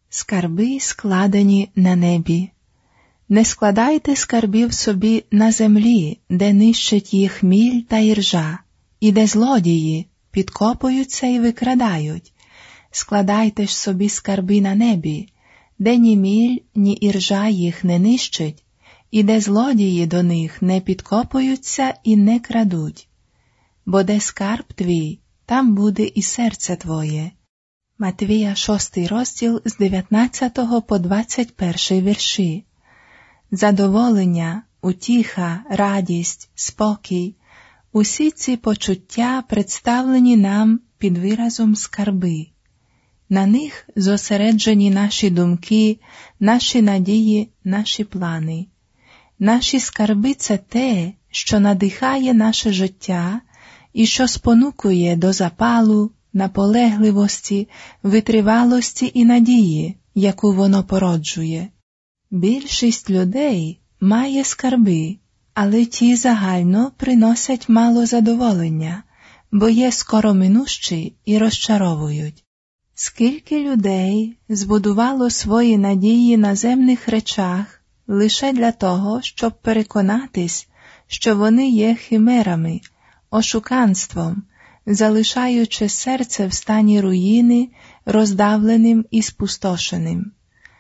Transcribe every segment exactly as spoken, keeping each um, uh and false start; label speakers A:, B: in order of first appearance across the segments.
A: Скарби, складені на небі. Не складайте скарбів собі на землі, де нищать їх міль та іржа, і де злодії підкопуються і викрадають. Складайте ж собі скарби на небі, де ні міль, ні іржа їх не нищить, і де злодії до них не підкопуються і не крадуть. Бо де скарб твій, там буде і серце твоє. Матвія шостий розділ з дев'ятнадцятого по двадцять перший вірші. Задоволення, утіха, радість, спокій – усі ці почуття представлені нам під виразом скарби. На них зосереджені наші думки, наші надії, наші плани. Наші скарби – це те, що надихає наше життя і що спонукує до запалу, наполегливості, витривалості і надії, яку воно породжує. Більшість людей має скарби, але ті загально приносять мало задоволення, бо є скороминущі і розчаровують. Скільки людей збудувало свої надії на земних речах лише для того, щоб переконатись, що вони є химерами, ошуканством, залишаючи серце в стані руїни, роздавленим і спустошеним.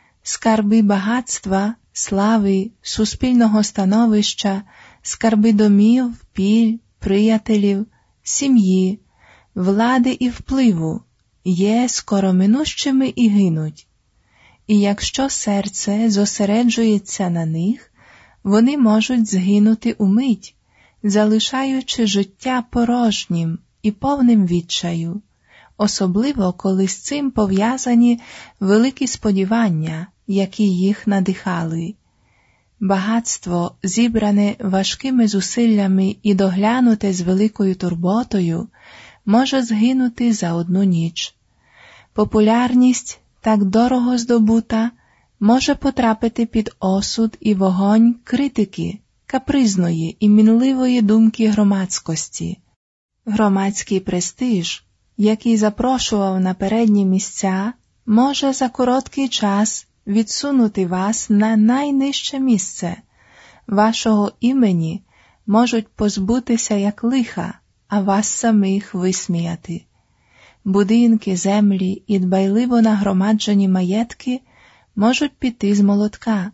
A: Скарби багатства, слави, суспільного становища, скарби домів, піль, приятелів, сім'ї, влади і впливу є скороминущими і гинуть. І якщо серце зосереджується на них, вони можуть згинути умить, залишаючи життя порожнім і повним відчаю, особливо коли з цим пов'язані великі сподівання, які їх надихали. Багатство, зібране важкими зусиллями і доглянуте з великою турботою, може згинути за одну ніч. Популярність, так дорого здобута, може потрапити під осуд і вогонь критики, капризної і мінливої думки громадськості. Громадський престиж, який запрошував на передні місця, може за короткий час відсунути вас на найнижче місце. Вашого імені можуть позбутися як лиха, а вас самих висміяти. Будинки, землі і дбайливо нагромаджені маєтки можуть піти з молотка.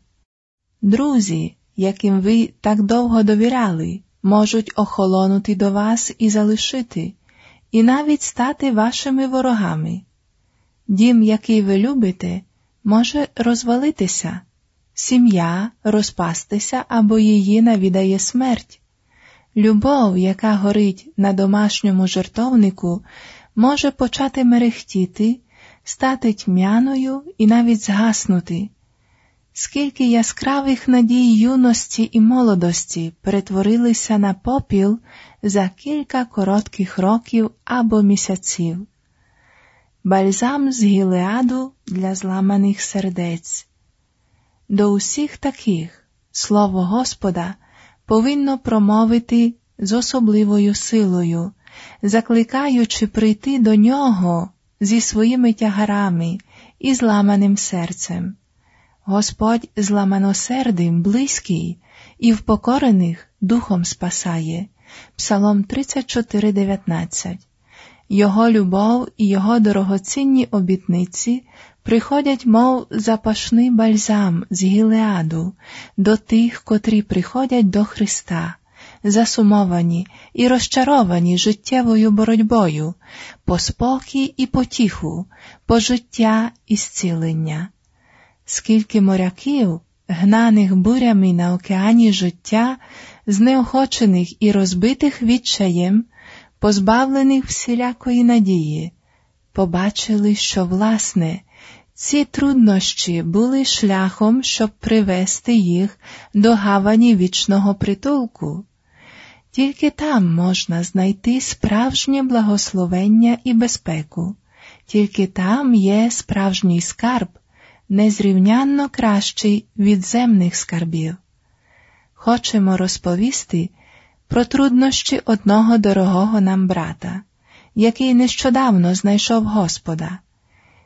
A: Друзі, яким ви так довго довіряли, можуть охолонути до вас і залишити, і навіть стати вашими ворогами. Дім, який ви любите, може розвалитися, сім'я розпастися або її навідає смерть. Любов, яка горить на домашньому жертовнику, може почати мерехтіти, стати тьмяною і навіть згаснути. Скільки яскравих надій юності і молодості перетворилися на попіл за кілька коротких років або місяців. Бальзам з Гілеаду для зламаних сердець. До усіх таких слово Господа повинно промовити з особливою силою, закликаючи прийти до Нього зі своїми тягарами і зламаним серцем. Господь зламаносердим близький і впокорених духом спасає. Псалом тридцять чотири дев'ятнадцять. Його любов і Його дорогоцінні обітниці приходять, мов запашний бальзам з Гілеаду, до тих, котрі приходять до Христа, засумовані і розчаровані життєвою боротьбою, по спокій і потіху, по життя і зцілення. Скільки моряків, гнаних бурями на океані життя, знеохочених і розбитих відчаєм, позбавлених всілякої надії, побачили, що, власне, ці труднощі були шляхом, щоб привести їх до гавані вічного притулку. Тільки там можна знайти справжнє благословення і безпеку, тільки там є справжній скарб, незрівнянно кращий від земних скарбів. Хочемо розповісти про труднощі одного дорогого нам брата, який нещодавно знайшов Господа.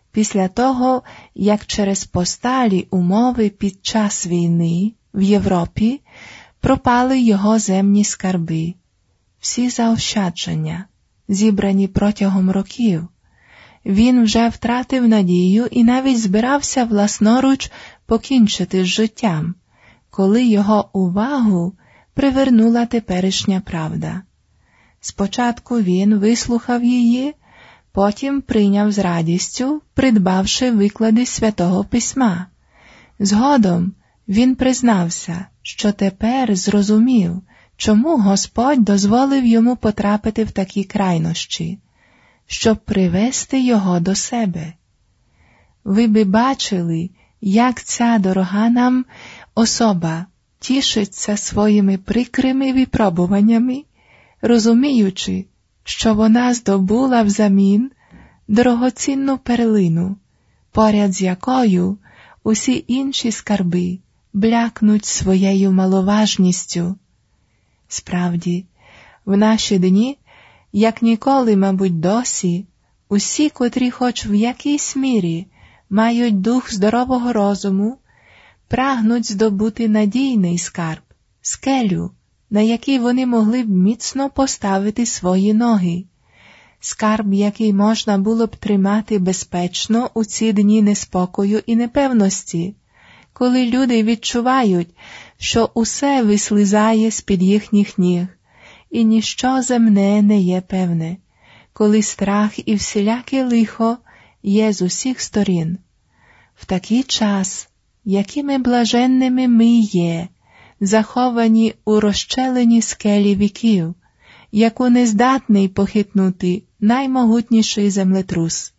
A: після того, як через посталі умови під час війни в Європі пропали його земні скарби, всі заощадження, зібрані протягом років. Він вже втратив надію і навіть збирався власноруч покінчити з життям, коли його увагу привернула теперішня правда. Спочатку він вислухав її, потім прийняв з радістю, придбавши виклади Святого Письма. Згодом він признався, що тепер зрозумів, чому Господь дозволив йому потрапити в такі крайнощі, щоб привести його до себе. Ви би бачили, як ця дорога нам особа тішиться своїми прикрими випробуваннями, розуміючи, що вона здобула взамін дорогоцінну перлину, поряд з якою усі інші скарби блякнуть своєю маловажністю. Справді, в наші дні, як ніколи, мабуть, досі, усі, котрі хоч в якійсь мірі мають дух здорового розуму, прагнуть здобути надійний скарб, скелю, на якій вони могли б міцно поставити свої ноги, скарб, який можна було б тримати безпечно у ці дні неспокою і непевності, коли люди відчувають, що усе вислизає з-під їхніх ніг, і ніщо земне не є певне, коли страх і всіляке лихо є з усіх сторін. В такий час, якими блаженними ми є, заховані у розчелені скелі віків, яку не здатний похитнути наймогутніший землетрус.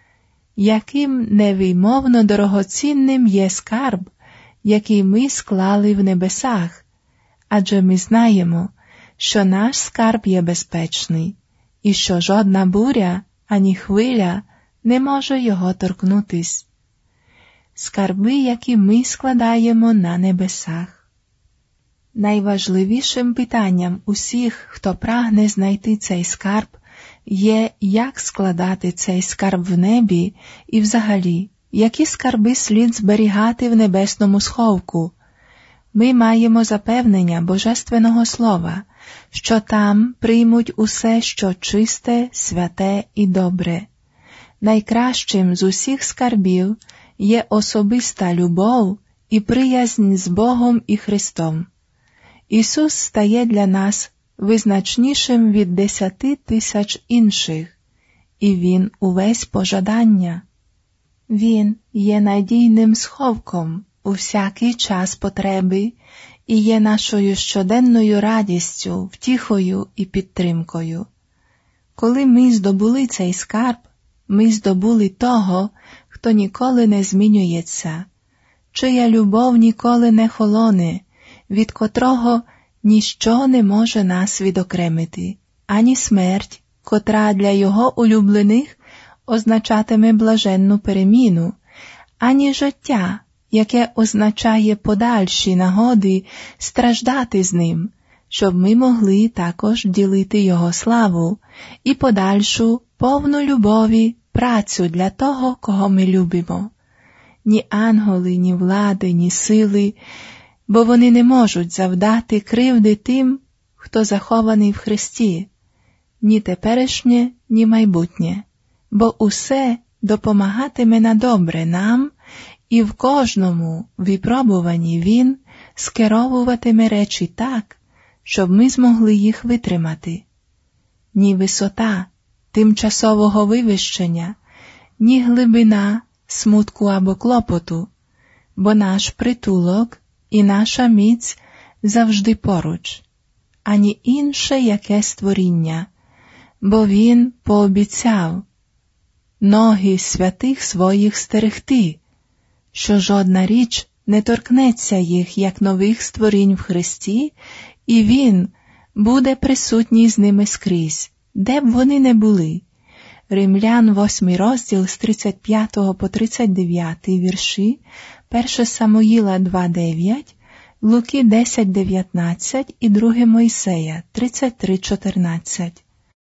A: Яким невимовно дорогоцінним є скарб, який ми склали в небесах, адже ми знаємо, що наш скарб є безпечний, і що жодна буря, ані хвиля не може його торкнутись. Скарби, які ми складаємо на небесах. Найважливішим питанням усіх, хто прагне знайти цей скарб, є, як складати цей скарб в небі і взагалі, які скарби слід зберігати в небесному сховку. Ми маємо запевнення Божественного Слова, що там приймуть усе, що чисте, святе і добре. Найкращим з усіх скарбів є особиста любов і приязнь з Богом і Христом. Ісус стає для нас визначнішим від десяти тисяч інших, і Він увесь пожадання. Він є надійним сховком у всякий час потреби і є нашою щоденною радістю, втіхою і підтримкою. Коли ми здобули цей скарб, ми здобули того, хто ніколи не змінюється, чия любов ніколи не холоне, від котрого ніщо не може нас відокремити, ані смерть, котра для його улюблених означатиме блаженну переміну, ані життя, яке означає подальші нагоди страждати з ним, щоб ми могли також ділити його славу і подальшу повну любові працю для того, кого ми любимо. Ні ангели, ні влади, ні сили, бо вони не можуть завдати кривди тим, хто захований в Христі, ні теперішнє, ні майбутнє, бо усе допомагатиме на добре нам, і в кожному випробуванні Він скеровуватиме речі так, щоб ми змогли їх витримати. Ні висота тимчасового вивищення, ні глибина смутку або клопоту, бо наш притулок і наша міць завжди поруч, ані інше яке створіння, бо Він пообіцяв ноги святих своїх стерегти, що жодна річ не торкнеться їх, як нових створінь в Христі, і Він буде присутній з ними скрізь, де б вони не були. Римлян, восьмий розділ, з тридцять п'ятого по тридцять дев'ятий вірші, перше Самуїла два дев'ять, Луки десять дев'ятнадцять і друге Мойсея тридцять три чотирнадцять.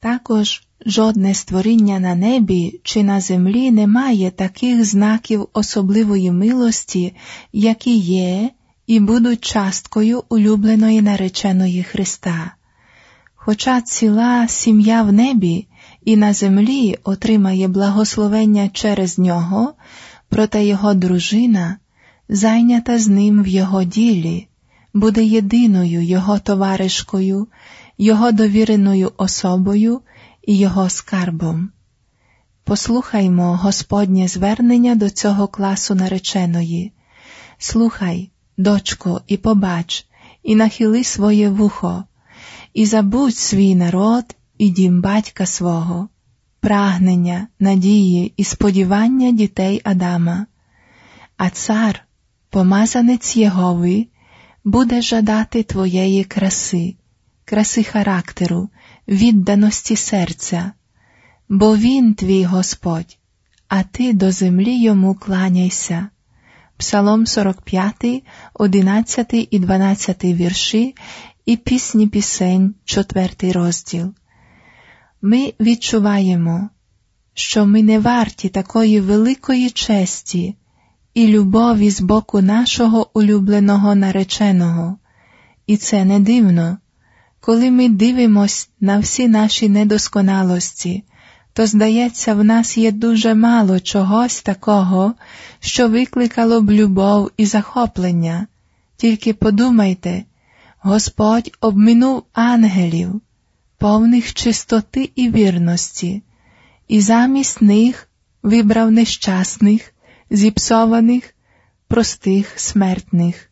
A: Також жодне створіння на небі чи на землі не має таких знаків особливої милості, які є і будуть часткою улюбленої нареченої Христа. Хоча ціла сім'я в небі і на землі отримає благословення через нього, проте його дружина, зайнята з ним в його ділі, буде єдиною його товаришкою, його довіреною особою і його скарбом. Послухаймо Господнє звернення до цього класу нареченої. Слухай, дочко, і побач, і нахили своє вухо, і забудь свій народ і дім батька свого, прагнення, надії і сподівання дітей Адама. А цар, помазанець Єгови, буде жадати твоєї краси, краси характеру, відданості серця, бо він твій Господь, а ти до землі йому кланяйся. Псалом сорок п'ятий, одинадцятий і дванадцятий вірші і Пісні пісень, четвертий розділ. Ми відчуваємо, що ми не варті такої великої честі і любові з боку нашого улюбленого нареченого. І це не дивно. Коли ми дивимось на всі наші недосконалості, то, здається, в нас є дуже мало чогось такого, що викликало б любов і захоплення. Тільки подумайте, Господь обминув ангелів, повних чистоти і вірності, і замість них вибрав нещасних, зіпсованих, простих смертних.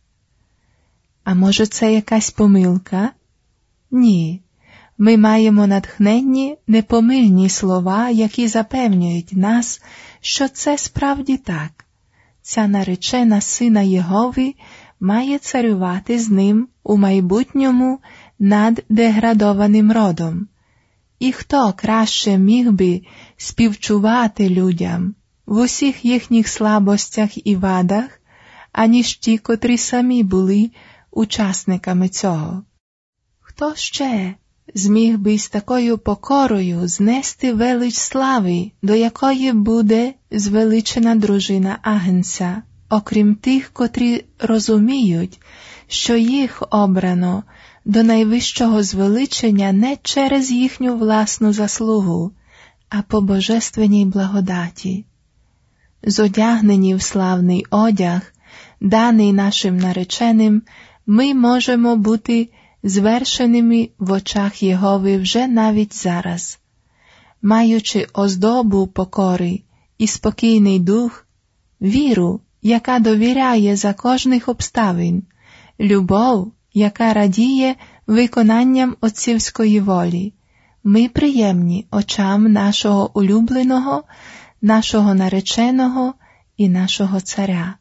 A: А може це якась помилка? Ні. Ми маємо натхненні, непомильні слова, які запевнюють нас, що це справді так. Ця наречена сина Єгови має царювати з ним у майбутньому над деградованим родом. І хто краще міг би співчувати людям в усіх їхніх слабостях і вадах, аніж ті, котрі самі були учасниками цього? Хто ще зміг би з такою покорою знести велич слави, до якої буде звеличена дружина Агнця, окрім тих, котрі розуміють, що їх обрано до найвищого звеличення не через їхню власну заслугу, а по божественній благодаті. Зодягнені в славний одяг, даний нашим нареченим, ми можемо бути звершеними в очах Єгови вже навіть зараз. Маючи оздобу покори і спокійний дух, віру, яка довіряє за кожних обставин, любов, яка радіє виконанням отцівської волі, ми приємні очам нашого улюбленого, нашого нареченого і нашого царя.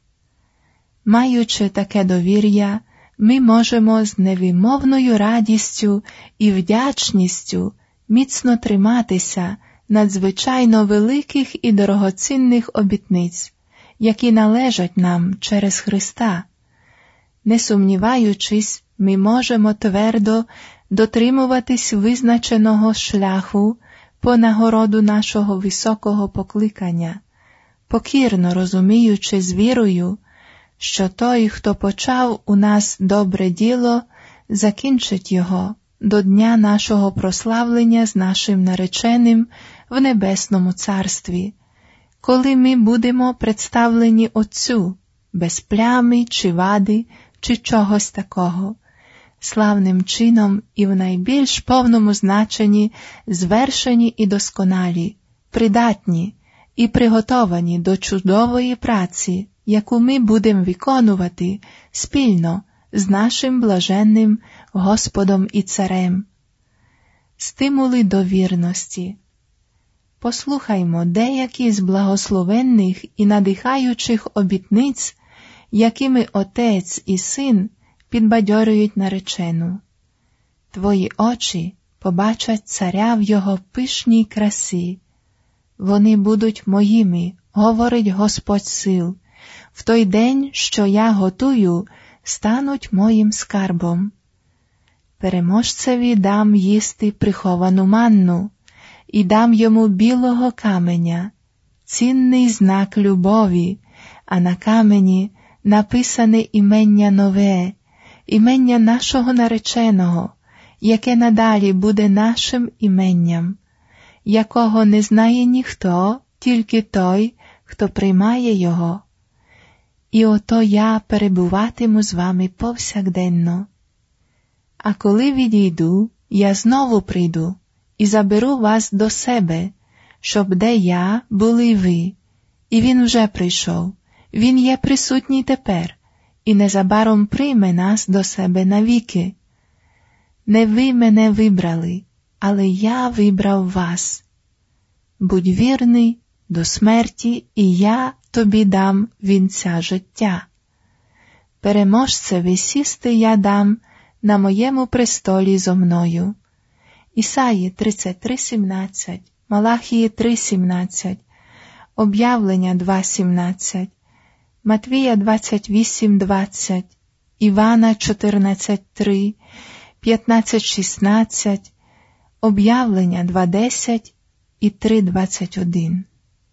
A: Маючи таке довір'я, ми можемо з невимовною радістю і вдячністю міцно триматися надзвичайно великих і дорогоцінних обітниць, які належать нам через Христа. Не сумніваючись, ми можемо твердо дотримуватись визначеного шляху по нагороду нашого високого покликання, покірно розуміючи з вірою, що той, хто почав у нас добре діло, закінчить його до дня нашого прославлення з нашим нареченим в Небесному Царстві, коли ми будемо представлені Отцю, без плями чи вади, чи чогось такого, славним чином і в найбільш повному значенні звершені і досконалі, придатні і приготовані до чудової праці, яку ми будемо виконувати спільно з нашим блаженним Господом і Царем. Стимули до вірності. Послухаймо деякі з благословенних і надихаючих обітниць, якими Отець і Син підбадьорюють наречену. Твої очі побачать царя в його пишній красі. Вони будуть моїми, говорить Господь сил. В той день, що я готую, стануть моїм скарбом. Переможцеві дам їсти приховану манну, і дам йому білого каменя, цінний знак любові, а на камені написане імення нове, імення нашого нареченого, яке надалі буде нашим іменням, якого не знає ніхто, тільки той, хто приймає його. І ото я перебуватиму з вами повсякденно. А коли відійду, я знову прийду і заберу вас до себе, щоб де я, були й ви. І він вже прийшов, він є присутній тепер, і незабаром прийме нас до себе навіки. Не ви мене вибрали, але я вибрав вас. Будь вірний до смерті, і я тобі дам вінця життя. Переможцеві сісти я дам на моєму престолі зо мною. Ісаї тридцять три сімнадцять, Малахії три сімнадцять, Об'явлення два сімнадцять, Матвія двадцять вісім двадцять, Івана чотирнадцять три, п'ятнадцять шістнадцять, Об'явлення два десять і три двадцять один.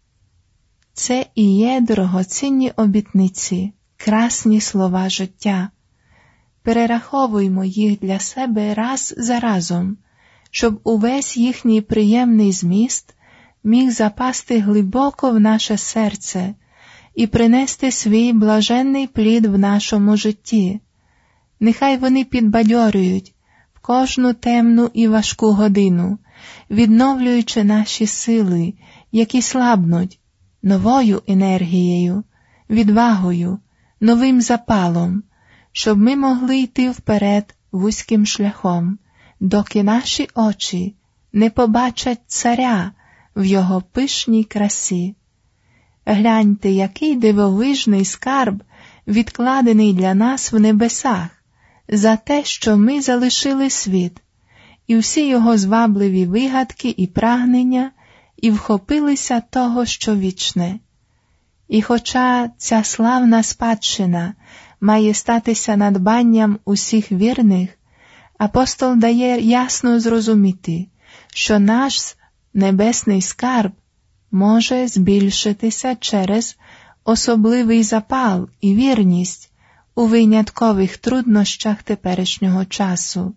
A: Це і є дорогоцінні обітниці, красні слова життя. Перераховуймо їх для себе раз за разом, щоб увесь їхній приємний зміст міг запасти глибоко в наше серце і принести свій блаженний плід в нашому житті. Нехай вони підбадьорюють в кожну темну і важку годину, відновлюючи наші сили, які слабнуть, новою енергією, відвагою, новим запалом, щоб ми могли йти вперед вузьким шляхом, доки наші очі не побачать царя в його пишній красі. Гляньте, який дивовижний скарб відкладений для нас в небесах за те, що ми залишили світ, і всі його звабливі вигадки і прагнення, і вхопилися того, що вічне. І хоча ця славна спадщина має статися надбанням усіх вірних, апостол дає ясно зрозуміти, що наш небесний скарб може збільшитися через особливий запал і вірність у виняткових труднощах теперішнього часу.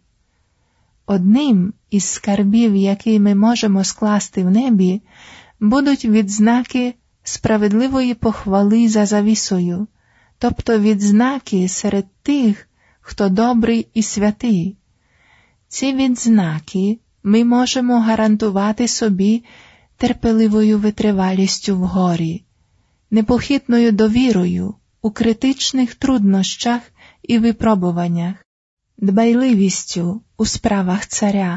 A: Одним із скарбів, які ми можемо скласти в небі, будуть відзнаки справедливої похвали за завісою, тобто відзнаки серед тих, хто добрий і святий. Ці відзнаки ми можемо гарантувати собі терпеливою витривалістю в горі, непохитною довірою у критичних труднощах і випробуваннях, дбайливістю у справах царя.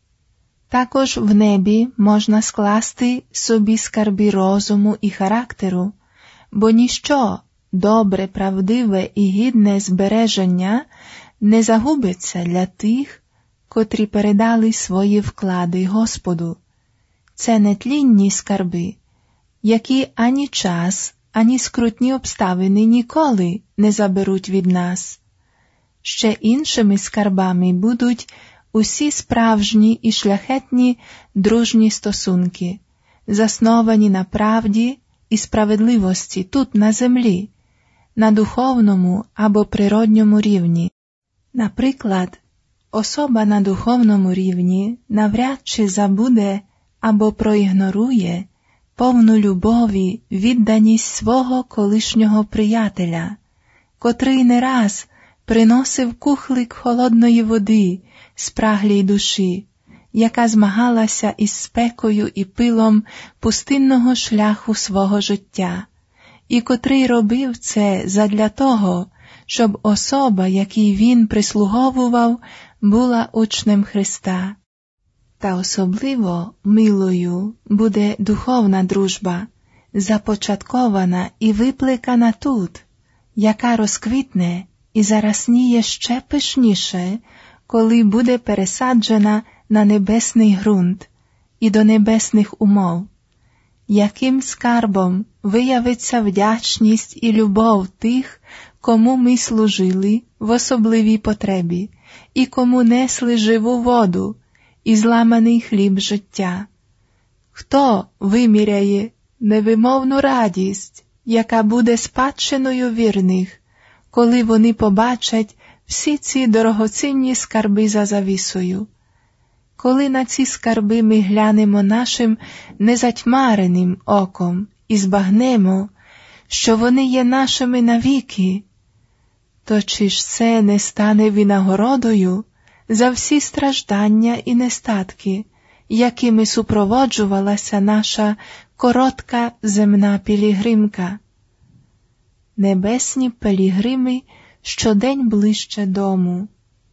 A: Також в небі можна скласти собі скарби розуму і характеру, бо ніщо добре, правдиве і гідне збереження не загубиться для тих, котрі передали свої вклади Господу. Це нетлінні скарби, які ані час, ані скрутні обставини ніколи не заберуть від нас. Ще іншими скарбами будуть усі справжні і шляхетні дружні стосунки, засновані на правді і справедливості тут на землі, на духовному або природньому рівні. Наприклад, особа на духовному рівні навряд чи забуде або проігнорує повну любові відданість свого колишнього приятеля, котрий не раз приносив кухлик холодної води спраглій душі, яка змагалася із спекою і пилом пустинного шляху свого життя, і котрий робив це задля того, щоб особа, якій він прислуговував, була учнем Христа. Та особливо милою буде духовна дружба, започаткована і виплекана тут, яка розквітне і зарасніє ще пишніше, коли буде пересаджена на небесний ґрунт і до небесних умов. Яким скарбом виявиться вдячність і любов тих, кому ми служили в особливій потребі, і кому несли живу воду і зламаний хліб життя. Хто виміряє невимовну радість, яка буде спадщиною вірних, коли вони побачать всі ці дорогоцінні скарби за завісою? Коли на ці скарби ми глянемо нашим незатьмареним оком і збагнемо, що вони є нашими навіки, то чи ж це не стане винагородою за всі страждання і нестатки, якими супроводжувалася наша коротка земна пілігримка? Небесні пілігрими щодень ближче дому.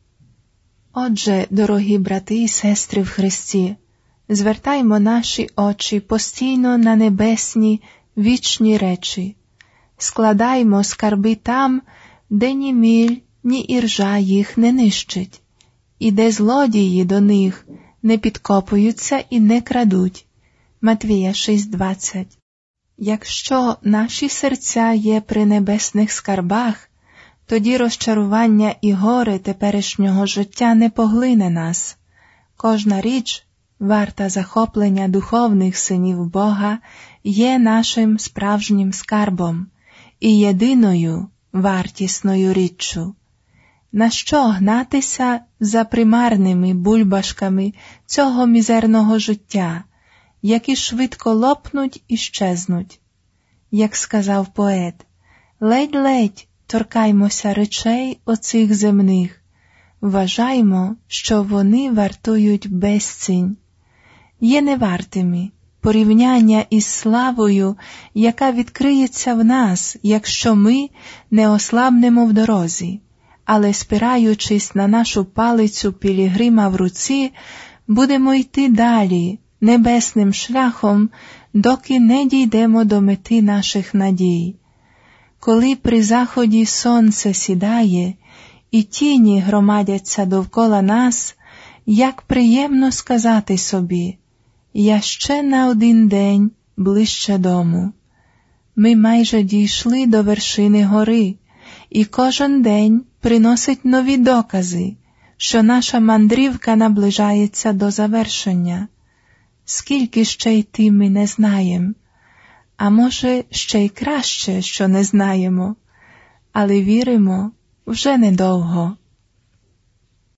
A: Отже, дорогі брати і сестри в Христі, звертаймо наші очі постійно на небесні вічні речі, складаймо скарби там, де ні міль, ні іржа їх не нищить, і де злодії до них не підкопуються і не крадуть. Матвія шість двадцять. Якщо наші серця є при небесних скарбах, тоді розчарування і горе теперішнього життя не поглине нас. Кожна річ, варта захоплення духовних синів Бога, є нашим справжнім скарбом і єдиною вартісною річчю. Нащо гнатися за примарними бульбашками цього мізерного життя, які швидко лопнуть і щезнуть? Як сказав поет, ледь-ледь торкаймося речей оцих земних, вважаймо, що вони вартують безцінь. Є невартими порівняння із славою, яка відкриється в нас, якщо ми не ослабнемо в дорозі, але, спираючись на нашу палицю пілігрима в руці, будемо йти далі, небесним шляхом, доки не дійдемо до мети наших надій. Коли при заході сонце сідає і тіні громадяться довкола нас, як приємно сказати собі: «Я ще на один день ближче дому». Ми майже дійшли до вершини гори, і кожен день приносить нові докази, що наша мандрівка наближається до завершення. Скільки ще йти ми не знаємо, а може ще й краще, що не знаємо, але віримо, вже недовго.